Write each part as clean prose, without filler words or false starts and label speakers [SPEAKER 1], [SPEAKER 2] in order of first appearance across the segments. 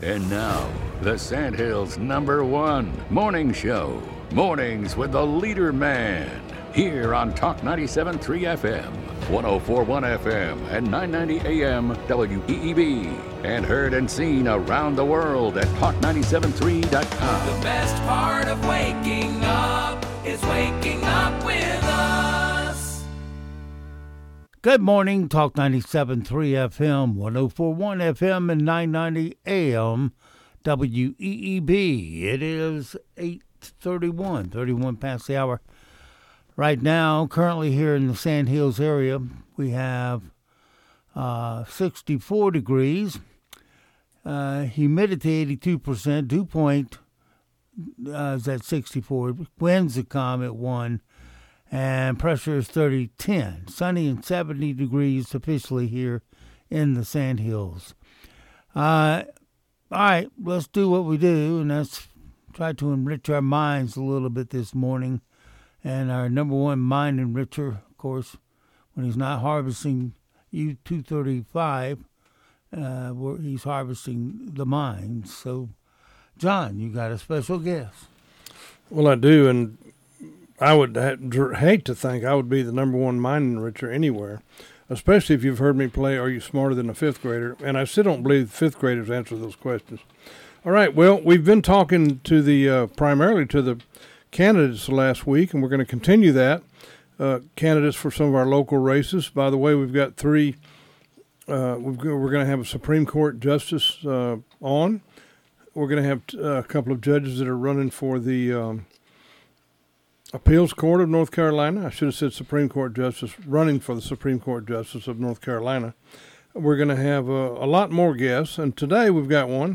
[SPEAKER 1] And now, the Sandhills' #1 morning show. Mornings with the Leader Man. Here on Talk 97.3 FM, 104.1 FM, and 990 AM WEEB. And heard and seen around the world at talk973.com.
[SPEAKER 2] The best part of waking up is waking up with us.
[SPEAKER 3] Good morning, Talk 97.3 FM, 104.1 FM, and 990 AM WEEB. It is 8:31 past the hour. Right now, currently here in the Sandhills area, we have 64 degrees, humidity 82%, dew point is at 64, winds are calm at 1, and pressure is 30-10. Sunny and 70 degrees officially here in the Sandhills. All right, let's do what we do, and that's try to enrich our minds a little bit this morning. And our #1 mind enricher, of course, when he's not harvesting U-235, he's harvesting the mines. So, John, you got a special guest.
[SPEAKER 4] Well, I do, and I would hate to think I would be the #1 mind enricher anywhere, especially if you've heard me play Are You Smarter Than a Fifth Grader? And I still don't believe fifth graders answer those questions. All right, well, we've been talking to the primarily to the candidates last week, and we're going to continue that. Candidates for some of our local races. By the way, we've got 3. We're going to have a Supreme Court justice on. We're going to have a couple of judges that are running for the Appeals Court of North Carolina. I should have said Supreme Court justice, running for the Supreme Court justice of North Carolina. We're going to have a lot more guests, and today we've got one.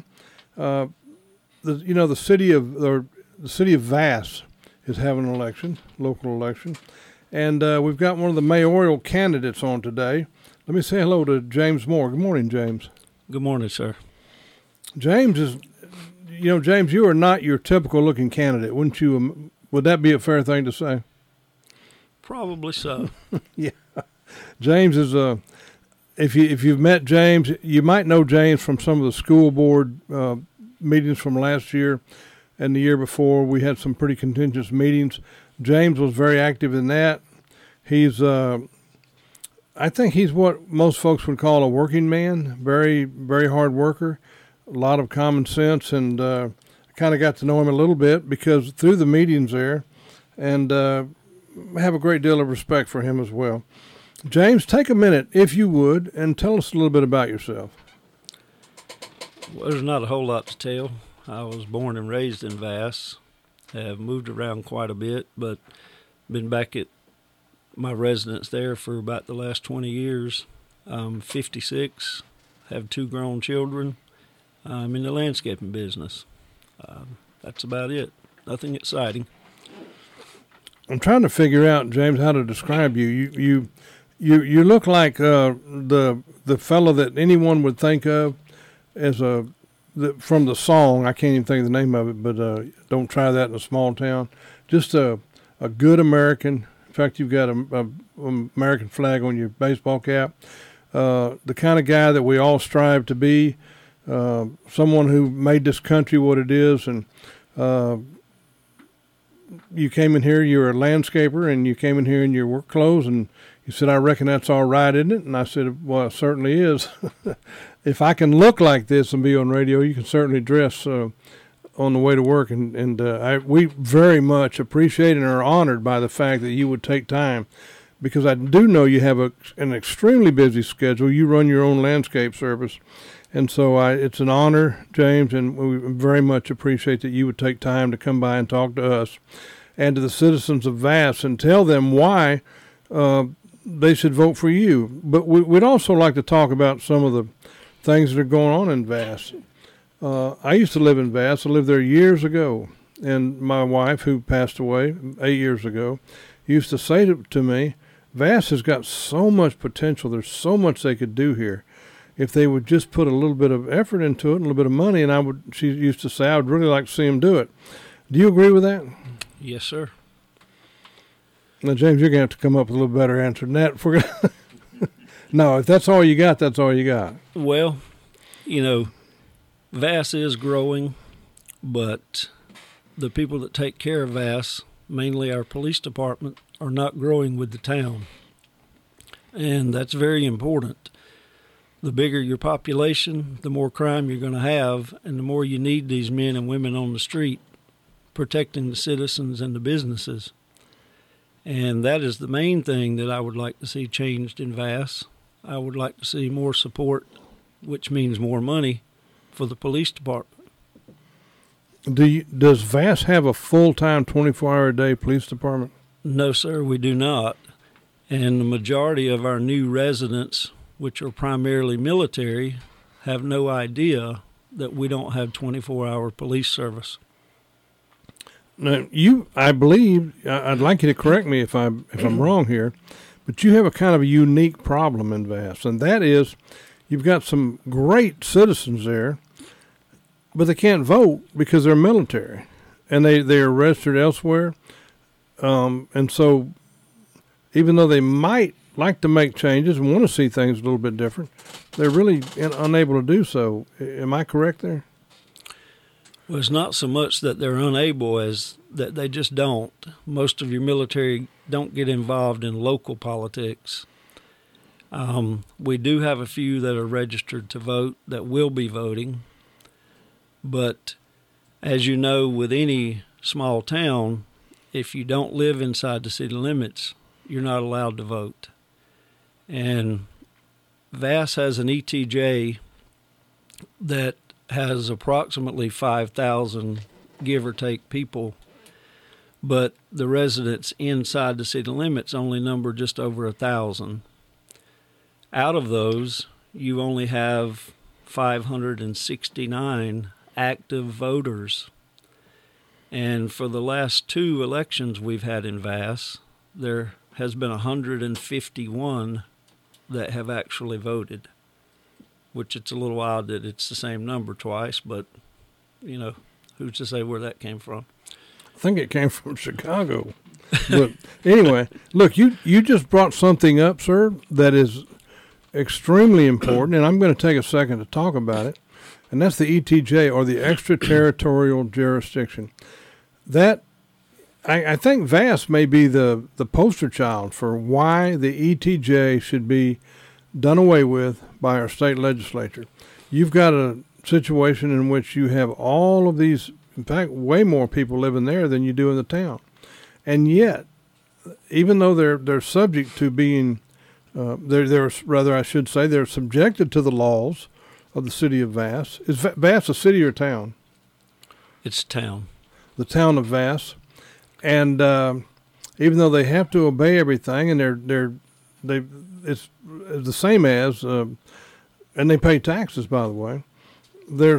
[SPEAKER 4] The city of Vass is having an election, local election, and we've got one of the mayoral candidates on today. Let me say hello to James Moore. Good morning, James.
[SPEAKER 5] Good morning, sir.
[SPEAKER 4] James is, James, you are not your typical looking candidate, wouldn't you? Would that be a fair thing to say?
[SPEAKER 5] Probably so.
[SPEAKER 4] Yeah, James is if you've met James, you might know James from some of the school board meetings from last year. And the year before, we had some pretty contentious meetings. James was very active in that. He's, I think he's what most folks would call a working man, very, very hard worker, a lot of common sense, and I kind of got to know him a little bit because through the meetings there, and I have a great deal of respect for him as well. James, take a minute, if you would, and tell us a little bit about yourself.
[SPEAKER 5] Well, there's not a whole lot to tell. I was born and raised in Vass. Have moved around quite a bit, but been back at my residence there for about the last 20 years. I'm 56, have 2 grown children. I'm in the landscaping business. That's about it. Nothing exciting.
[SPEAKER 4] I'm trying to figure out, James, how to describe you. You look like the fellow that anyone would think of as from the song. I can't even think of the name of it, but don't try that in a small town. Just a good American. In fact, you've got a American flag on your baseball cap. The kind of guy that we all strive to be. Someone who made this country what it is. And you came in here, you're a landscaper, and you came in here in your work clothes, and you said, I reckon that's all right, isn't it? And I said, well, it certainly is. If I can look like this and be on radio, you can certainly dress on the way to work. And we very much appreciate and are honored by the fact that you would take time, because I do know you have an extremely busy schedule. You run your own landscape service. And so it's an honor, James, and we very much appreciate that you would take time to come by and talk to us and to the citizens of Vass and tell them why they should vote for you. But we'd also like to talk about some of the things that are going on in Vass. I used to live in Vass. I lived there years ago. And my wife, who passed away 8 years ago, used to say to me, Vass has got so much potential. There's so much they could do here if they would just put a little bit of effort into it and a little bit of money. And she used to say, I would really like to see them do it. Do you agree with that?
[SPEAKER 5] Yes, sir.
[SPEAKER 4] Now, James, you're going to have to come up with a little better answer than that. If we're gonna No, if that's all you got, that's all you got.
[SPEAKER 5] Well, you know, Vass is growing, but the people that take care of Vass, mainly our police department, are not growing with the town. And that's very important. The bigger your population, the more crime you're going to have, and the more you need these men and women on the street protecting the citizens and the businesses. And that is the main thing that I would like to see changed in Vass. I would like to see more support, which means more money, for the police department.
[SPEAKER 4] Does Vass have a full-time 24-hour-a-day police department?
[SPEAKER 5] No, sir, we do not. And the majority of our new residents, which are primarily military, have no idea that we don't have 24-hour police service.
[SPEAKER 4] Now, I believe, I'd like you to correct me if I'm wrong here, but you have a kind of a unique problem in Vass, and that is you've got some great citizens there, but they can't vote because they're military, and they are registered elsewhere. And so even though they might like to make changes and want to see things a little bit different, they're really unable to do so. Am I correct there?
[SPEAKER 5] Well, it's not so much that they're unable as that they just don't. Most of your military don't get involved in local politics. We do have a few that are registered to vote that will be voting. But as you know, with any small town, if you don't live inside the city limits, you're not allowed to vote. And Vass has an ETJ that has approximately 5,000, give or take, people, but the residents inside the city limits only number just over 1,000. Out of those, you only have 569 active voters. And for the last 2 elections we've had in Vass, there has been 151 that have actually voted, which it's a little odd that it's the same number twice, but, you know, who's to say where that came from?
[SPEAKER 4] I think it came from Chicago. But anyway, look, you just brought something up, sir, that is extremely important, and I'm going to take a second to talk about it. And that's the ETJ, or the extraterritorial jurisdiction. That I think Vass may be the poster child for why the ETJ should be done away with by our state legislature. You've got a situation in which you have all of these, in fact, way more people living there than you do in the town. And yet, even though they're subject to being, they're subjected to the laws of the city of Vass. Is Vass a city or town?
[SPEAKER 5] It's town. The
[SPEAKER 4] town of Vass. And even though they have to obey everything, and it's the same as, and they pay taxes, by the way. They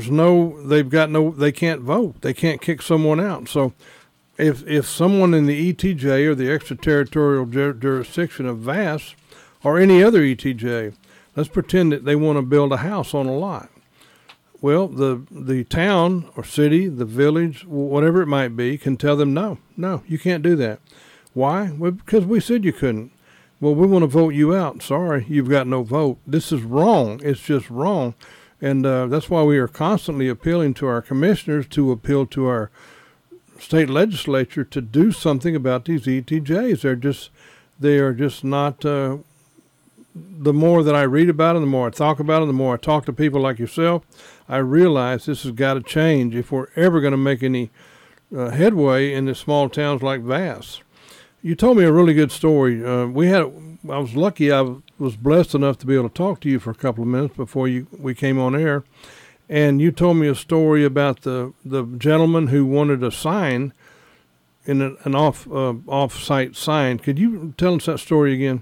[SPEAKER 4] can't vote. They can't kick someone out. So if someone in the ETJ or the extraterritorial jurisdiction of Vass or any other ETJ, let's pretend that they want to build a house on a lot. Well, the town or city, the village, whatever it might be, can tell them, no, you can't do that. Why? Well, because we said you couldn't. Well, we want to vote you out. Sorry, you've got no vote. This is wrong. It's just wrong. And that's why we are constantly appealing to our commissioners to appeal to our state legislature to do something about these ETJs. They are just not, the more that I read about them, the more I talk about them, the more I talk to people like yourself, I realize this has got to change if we're ever going to make any headway in the small towns like Vass. You told me a really good story. I was lucky. I was blessed enough to be able to talk to you for a couple of minutes before we came on air, and you told me a story about the gentleman who wanted a sign, in an off-site sign. Could you tell us that story again?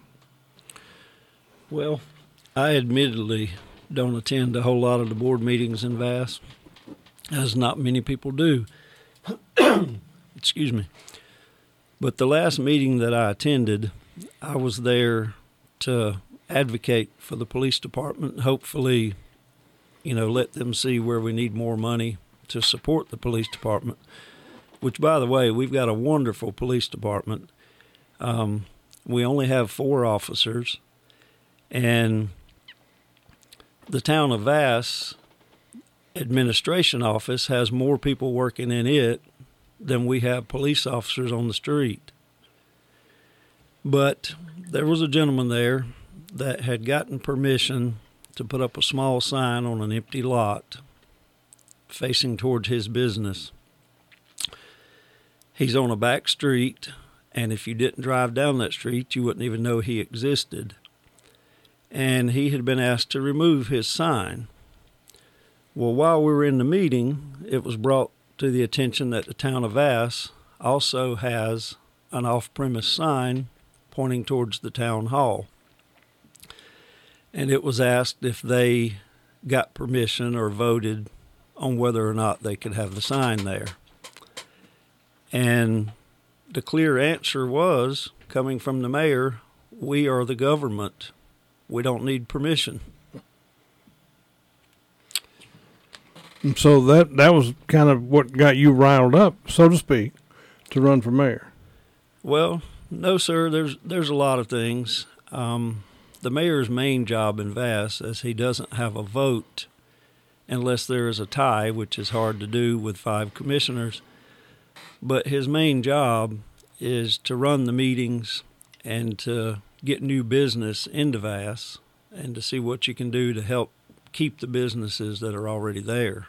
[SPEAKER 5] Well, I admittedly don't attend a whole lot of the board meetings in Vass, as not many people do. Excuse me. But the last meeting that I attended, I was there to advocate for the police department, hopefully, let them see where we need more money to support the police department, which, by the way, we've got a wonderful police department. We only have 4 officers, and the town of Vass administration office has more people working in it than we have police officers on the street. But there was a gentleman there that had gotten permission to put up a small sign on an empty lot facing towards his business. He's on a back street, and if you didn't drive down that street, you wouldn't even know he existed. And he had been asked to remove his sign. Well, while we were in the meeting, it was brought to the attention that the town of Vass also has an off-premise sign pointing towards the town hall. And it was asked if they got permission or voted on whether or not they could have the sign there. And the clear answer was, coming from the mayor, we are the government. We don't need permission.
[SPEAKER 4] And so that was kind of what got you riled up, so to speak, to run for mayor.
[SPEAKER 5] Well, no, sir. There's a lot of things. The mayor's main job in Vass is he doesn't have a vote unless there is a tie, which is hard to do with 5 commissioners. But his main job is to run the meetings and to get new business into Vass and to see what you can do to help keep the businesses that are already there.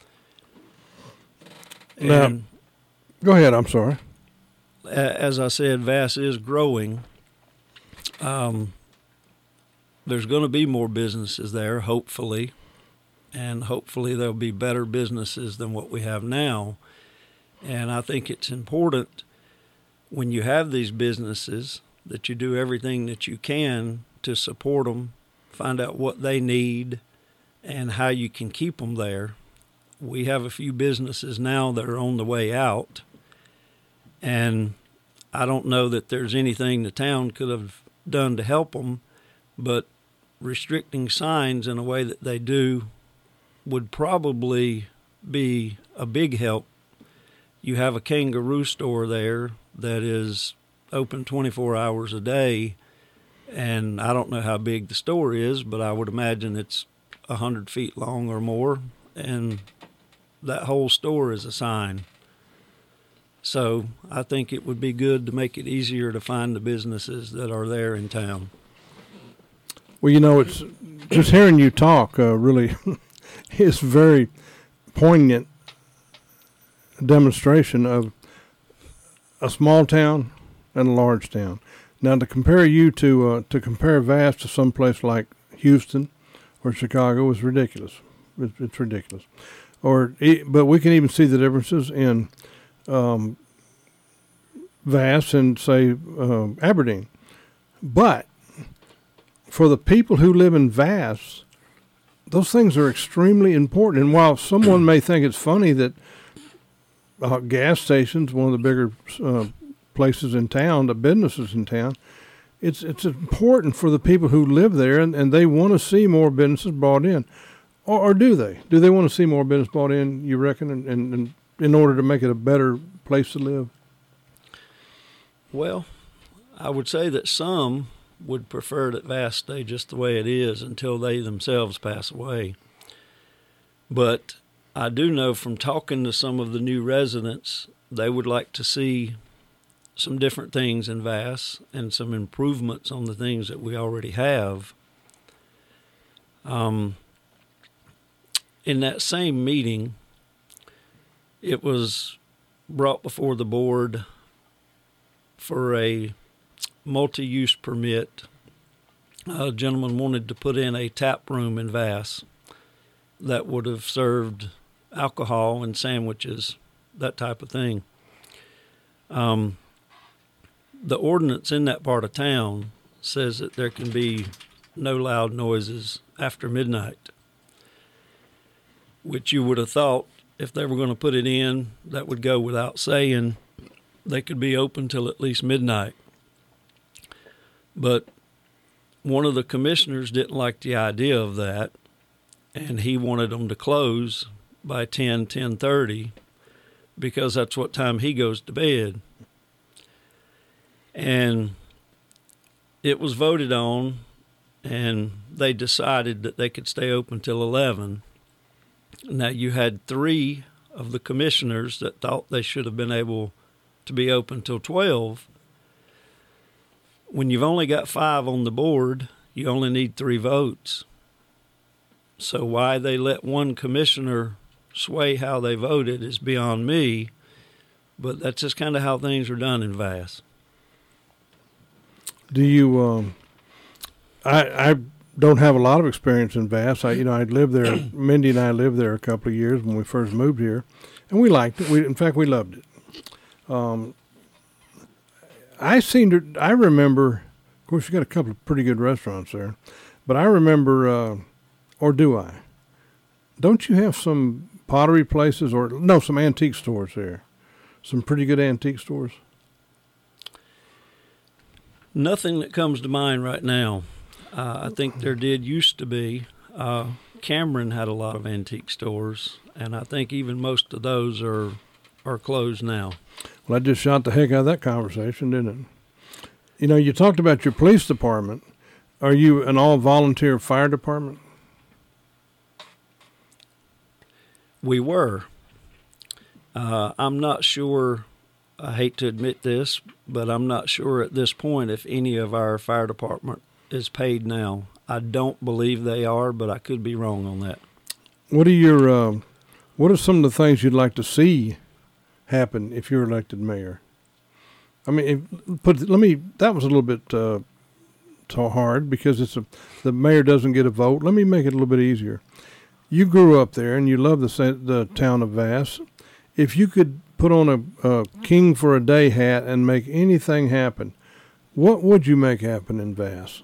[SPEAKER 4] Now, go ahead, I'm sorry.
[SPEAKER 5] As I said, Vass is growing. There's going to be more businesses there, hopefully, and hopefully there'll be better businesses than what we have now. And I think it's important when you have these businesses that you do everything that you can to support them, find out what they need, and how you can keep them there. We have a few businesses now that are on the way out, and I don't know that there's anything the town could have done to help them, but restricting signs in a way that they do would probably be a big help. You have a kangaroo store there that is open 24 hours a day, and I don't know how big the store is, but I would imagine it's 100 feet long or more, and that whole store is a sign. So I think it would be good to make it easier to find the businesses that are there in town.
[SPEAKER 4] Well, you know, it's just hearing you talk really is very poignant demonstration of a small town and a large town. Now, to compare you to compare Vass to some place like Houston or Chicago is ridiculous. It's ridiculous. But we can even see the differences in Vass and, say, Aberdeen. But for the people who live in Vass, those things are extremely important. And while someone may think it's funny that gas stations, one of the bigger places in town, the businesses in town, it's important for the people who live there, and they want to see more businesses brought in. Or do they? Do they want to see more business brought in, you reckon, and in order to make it a better place to live?
[SPEAKER 5] Well, I would say that some would prefer that Vass stay just the way it is until they themselves pass away. But I do know from talking to some of the new residents, they would like to see some different things in Vass and some improvements on the things that we already have. In that same meeting, it was brought before the board for a multi-use permit. A gentleman wanted to put in a tap room in Vass that would have served alcohol and sandwiches, that type of thing. The ordinance in that part of town says that there can be no loud noises after midnight, which you would have thought if they were going to put it in, that would go without saying. They could be open till at least midnight. But one of the commissioners didn't like the idea of that, and he wanted them to close by 10:30, because that's what time he goes to bed. And it was voted on, and they decided that they could stay open till 11. Now, you had 3 of the commissioners that thought they should have been able to be open till 12. When you've only got 5 on the board, you only need 3 votes. So why they let one commissioner sway how they voted is beyond me, but that's just kind of how things are done in Vass.
[SPEAKER 4] Do you? I don't have a lot of experience in Vass. I lived there. Mindy and I lived there a couple of years when we first moved here, and we liked it. In fact, we loved it. I remember. Of course, you got a couple of pretty good restaurants there, but I remember, or do I? Don't you have some pottery places, or no, some antique stores there? Some pretty good antique stores.
[SPEAKER 5] Nothing that comes to mind right now. I think there did used to be. Cameron had a lot of antique stores, and I think even most of those are closed now.
[SPEAKER 4] Well, I just shot the heck out of that conversation, didn't it? You know, you talked about your police department. Are you an all-volunteer fire department?
[SPEAKER 5] We were. I'm not sure, I hate to admit this, but I'm not sure at this point if any of our fire department is paid now. I don't believe they are, but I could be wrong on that.
[SPEAKER 4] What are some of the things you'd like to see happen if you're elected mayor? I mean, that was a little bit too hard because the mayor doesn't get a vote. Let me make it a little bit easier. You grew up there and you love the town of Vass. If you could put on a king for a day hat and make anything happen, what would you make happen in Vass?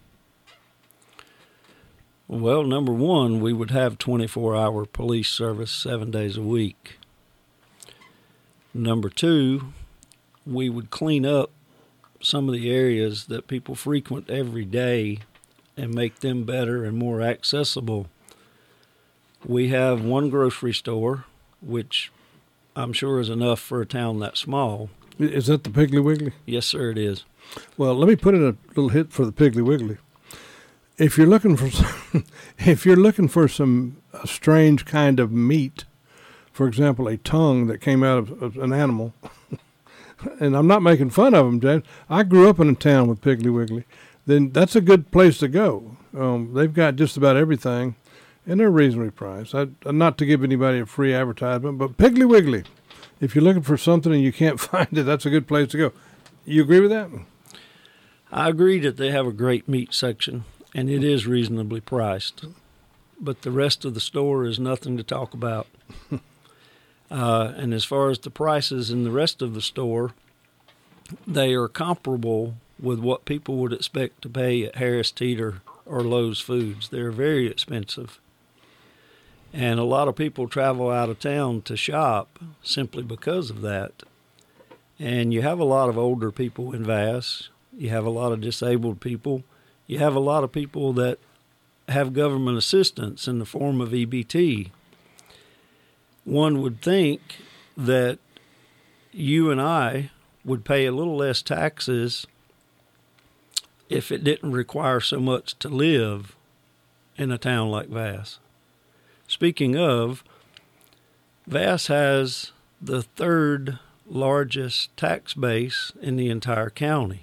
[SPEAKER 5] Well, number one, we would have 24-hour police service 7 days a week. Number two, we would clean up some of the areas that people frequent every day and make them better and more accessible. We have one grocery store, which I'm sure is enough for a town that small.
[SPEAKER 4] Is that the Piggly Wiggly?
[SPEAKER 5] Yes, sir, it is.
[SPEAKER 4] Well, let me put in a little hit for the Piggly Wiggly. If you're looking for some strange kind of meat, for example, a tongue that came out of an animal, and I'm not making fun of them, James. I grew up in a town with Piggly Wiggly. Then that's a good place to go. They've got just about everything, and they're reasonably priced. Not to give anybody a free advertisement, but Piggly Wiggly, if you're looking for something and you can't find it, that's a good place to go. You agree with that?
[SPEAKER 5] I agree that they have a great meat section, and it is reasonably priced. But the rest of the store is nothing to talk about. And as far as the prices in the rest of the store, they are comparable with what people would expect to pay at Harris Teeter or Lowe's Foods. They're very expensive. And a lot of people travel out of town to shop simply because of that. And you have a lot of older people in Vass. You have a lot of disabled people. You have a lot of people that have government assistance in the form of EBT. One would think that you and I would pay a little less taxes if it didn't require so much to live in a town like Vass. Speaking of, Vass has the 3rd largest tax base in the entire county.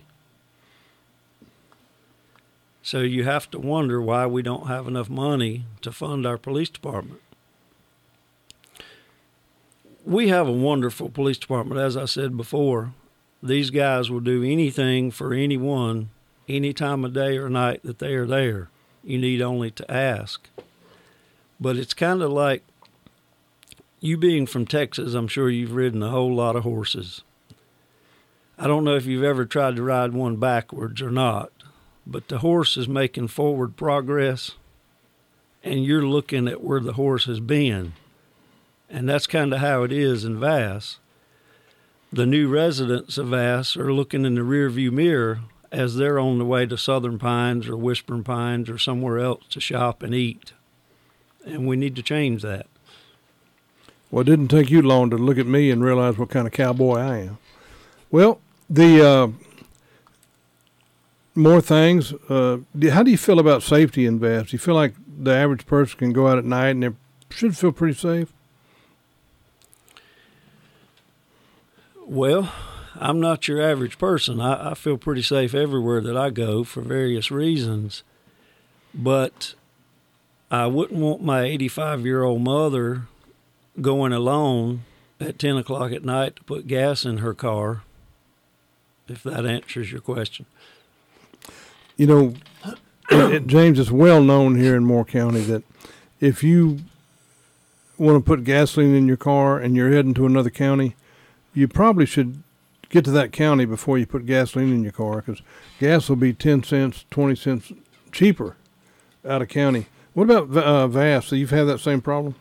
[SPEAKER 5] So you have to wonder why we don't have enough money to fund our police department. We have a wonderful police department. As I said before, these guys will do anything for anyone, any time of day or night that they are there. You need only to ask. But it's kind of like, you being from Texas, I'm sure you've ridden a whole lot of horses. I don't know if you've ever tried to ride one backwards or not, but the horse is making forward progress, and you're looking at where the horse has been. And that's kind of how it is in Vass. The new residents of Vass are looking in the rearview mirror as they're on the way to Southern Pines or Whispering Pines or somewhere else to shop and eat. And we need to change that.
[SPEAKER 4] Well, it didn't take you long to look at me and realize what kind of cowboy I am. Well, the more things. How do you feel about safety in Vass? Do you feel like the average person can go out at night and they're should feel pretty safe.
[SPEAKER 5] Well, I'm not your average person. I feel pretty safe everywhere that I go for various reasons. But I wouldn't want my 85-year-old mother going alone at 10 o'clock at night to put gas in her car, if that answers your question.
[SPEAKER 4] You know, James, it's well known here in Moore County that if you want to put gasoline in your car and you're heading to another county, you probably should get to that county before you put gasoline in your car, because gas will be 10 cents, 20 cents cheaper out of county. What about Vass? So you've had that same problem?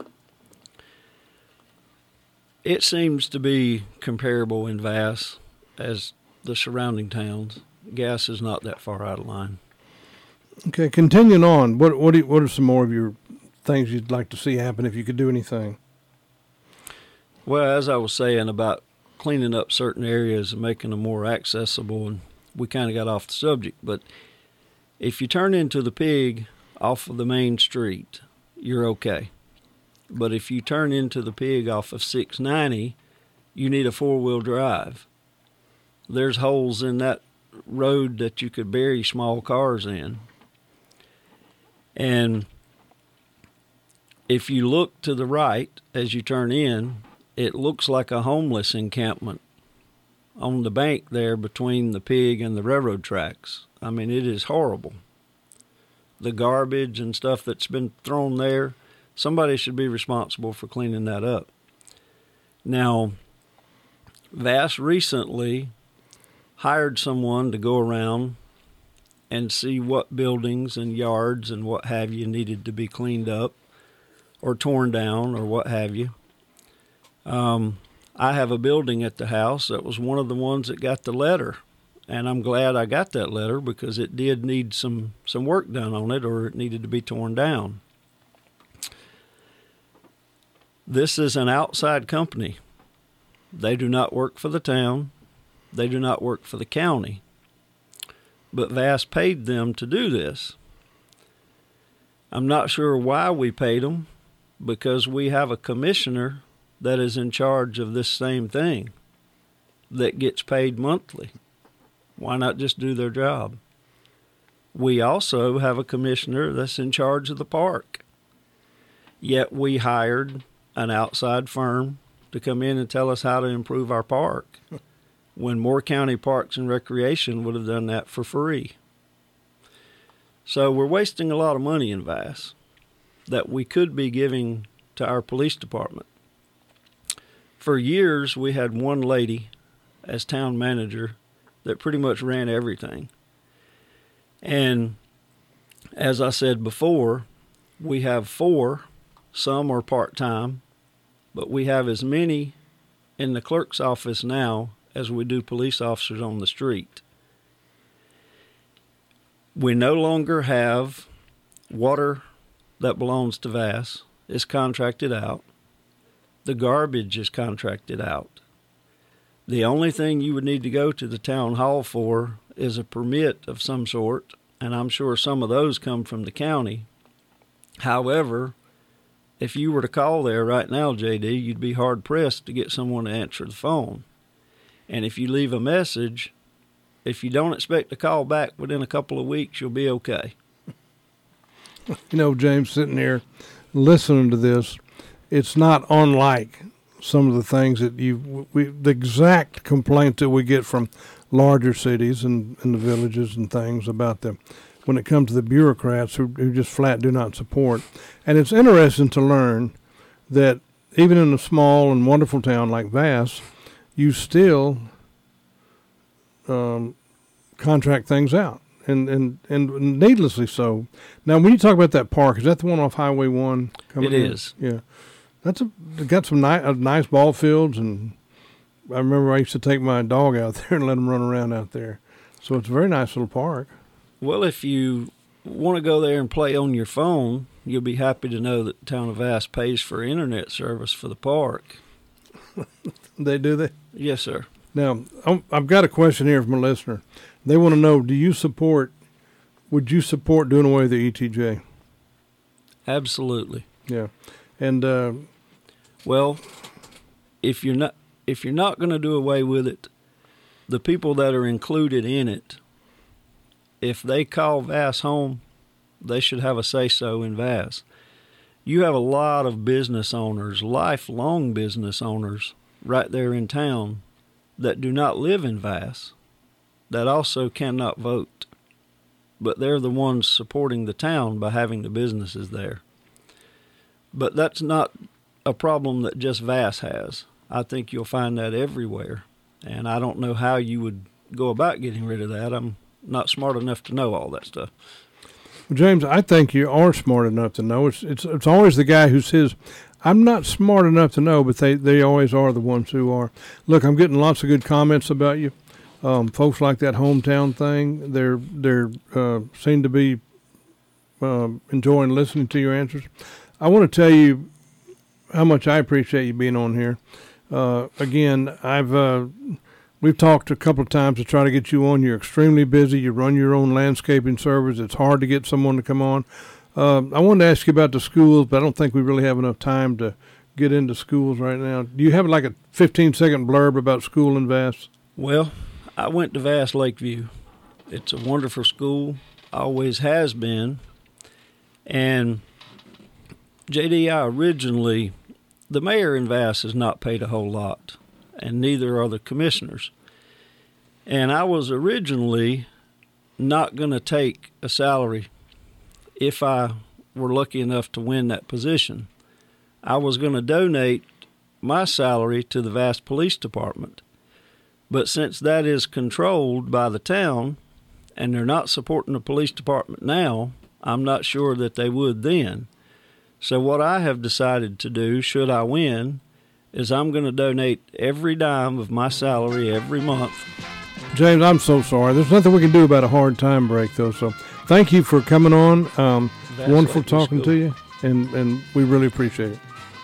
[SPEAKER 5] It seems to be comparable in Vass as the surrounding towns. Gas is not that far out of line.
[SPEAKER 4] Okay, continuing on, what are some more of your things you'd like to see happen if you could do anything?
[SPEAKER 5] Well, as I was saying about cleaning up certain areas and making them more accessible, and we kind of got off the subject, but if you turn into the Pig off of the main street, you're okay. But if you turn into the Pig off of 690, you need a four-wheel drive. There's holes in that road that you could bury small cars in. And if you look to the right as you turn in, it looks like a homeless encampment on the bank there between the Pig and the railroad tracks. I mean, it is horrible. The garbage and stuff that's been thrown there, somebody should be responsible for cleaning that up. Now, Vass recently hired someone to go around and see what buildings and yards and what have you needed to be cleaned up or torn down or what have you. I have a building at the house that was one of the ones that got the letter, and I'm glad I got that letter because it did need some work done on it, or it needed to be torn down. This is an outside company. They do not work for the town. They do not work for the county. But Vass paid them to do this. I'm not sure why we paid them, because we have a commissioner that is in charge of this same thing that gets paid monthly. Why not just do their job? We also have a commissioner that's in charge of the park. Yet we hired an outside firm to come in and tell us how to improve our park, when Moore County Parks and Recreation would have done that for free. So we're wasting a lot of money in Vass that we could be giving to our police department. For years, we had one lady as town manager that pretty much ran everything. And as I said before, we have 4, some are part-time, but we have as many in the clerk's office now as we do police officers on the street. We no longer have water that belongs to Vass. It's contracted out. The garbage is contracted out. The only thing you would need to go to the town hall for is a permit of some sort, and I'm sure some of those come from the county. However, if you were to call there right now, JD, you'd be hard-pressed to get someone to answer the phone. And if you leave a message, if you don't expect a call back within a couple of weeks, you'll be okay.
[SPEAKER 4] You know, James, sitting here listening to this, it's not unlike some of the things that the exact complaints that we get from larger cities and the villages and things about them when it comes to the bureaucrats who just flat do not support. And it's interesting to learn that even in a small and wonderful town like Vass, you still contract things out, and needlessly so. Now, when you talk about that park, is that the one off Highway 1?
[SPEAKER 5] It is.
[SPEAKER 4] Yeah. It got some nice ball fields, and I remember I used to take my dog out there and let him run around out there. So it's a very nice little park.
[SPEAKER 5] Well, if you want to go there and play on your phone, you'll be happy to know that the town of Vass pays for internet service for the park.
[SPEAKER 4] They do that?
[SPEAKER 5] Yes, sir.
[SPEAKER 4] Now, I've got a question here from a listener. They want to know, would you support doing away with the ETJ?
[SPEAKER 5] Absolutely.
[SPEAKER 4] Yeah. And
[SPEAKER 5] well, if you're not going to do away with it, the people that are included in it, if they call Vass home, they should have a say-so in Vass. You have a lot of business owners, lifelong business owners, right there in town that do not live in Vass, that also cannot vote. But they're the ones supporting the town by having the businesses there. But that's not a problem that just Vass has. I think you'll find that everywhere. And I don't know how you would go about getting rid of that. I'm not smart enough to know all that stuff.
[SPEAKER 4] Well, James, I think you are smart enough to know. It's always the guy who says, I'm not smart enough to know, but they always are the ones who are. Look, I'm getting lots of good comments about you. Folks like that hometown thing. They're seem to be enjoying listening to your answers. I want to tell you how much I appreciate you being on here. Again, we've talked a couple of times to try to get you on. You're extremely busy. You run your own landscaping service. It's hard to get someone to come on. I wanted to ask you about the schools, but I don't think we really have enough time to get into schools right now. Do you have like a 15-second blurb about school in Vass?
[SPEAKER 5] Well, I went to Vass Lakeview. It's a wonderful school, always has been. And JD, the mayor in Vass has not paid a whole lot, and neither are the commissioners. And I was originally not going to take a salary if I were lucky enough to win that position. I was going to donate my salary to the Vass Police Department. But since that is controlled by the town, and they're not supporting the police department now, I'm not sure that they would then. So what I have decided to do, should I win, is I'm going to donate every dime of my salary every month.
[SPEAKER 4] James, I'm so sorry. There's nothing we can do about a hard time break, though. So thank you for coming on. Wonderful talking to you, and we really appreciate it.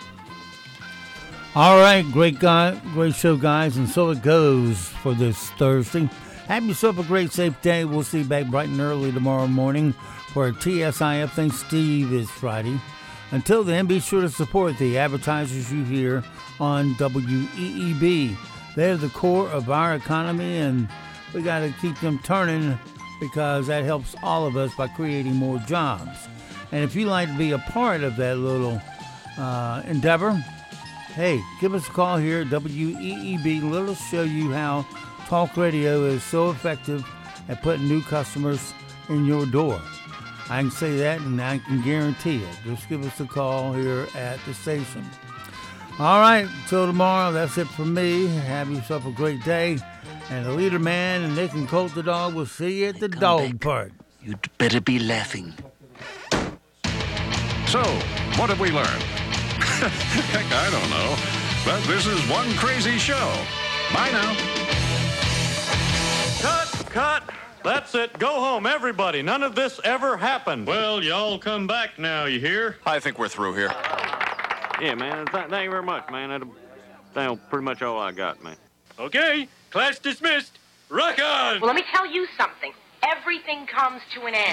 [SPEAKER 3] All right, great show, guys, and so it goes for this Thursday. Have yourself a great, safe day. We'll see you back bright and early tomorrow morning for a TSIF. Thanks, Steve, is Friday. Until then, be sure to support the advertisers you hear on WEEB. They're the core of our economy, and we got to keep them turning because that helps all of us by creating more jobs. And if you'd like to be a part of that little endeavor, hey, give us a call here at WEEB. Let us show you how talk radio is so effective at putting new customers in your door. I can say that, and I can guarantee it. Just give us a call here at the station. All right, till tomorrow, that's it from me. Have yourself a great day. And the leader man and Nick and Colt the dog will see you at the dog park.
[SPEAKER 6] You'd better be laughing.
[SPEAKER 1] So, what have we learned? Heck, I don't know. But this is one crazy show. Bye now.
[SPEAKER 7] Cut! That's it. Go home, everybody. None of this ever happened.
[SPEAKER 8] Well, y'all come back now, you hear?
[SPEAKER 9] I think we're through here.
[SPEAKER 7] Yeah, man. Thank you very much, man. That's pretty much all I got, man.
[SPEAKER 8] Okay, class dismissed. Rock on!
[SPEAKER 10] Well, let me tell you something. Everything comes to an end.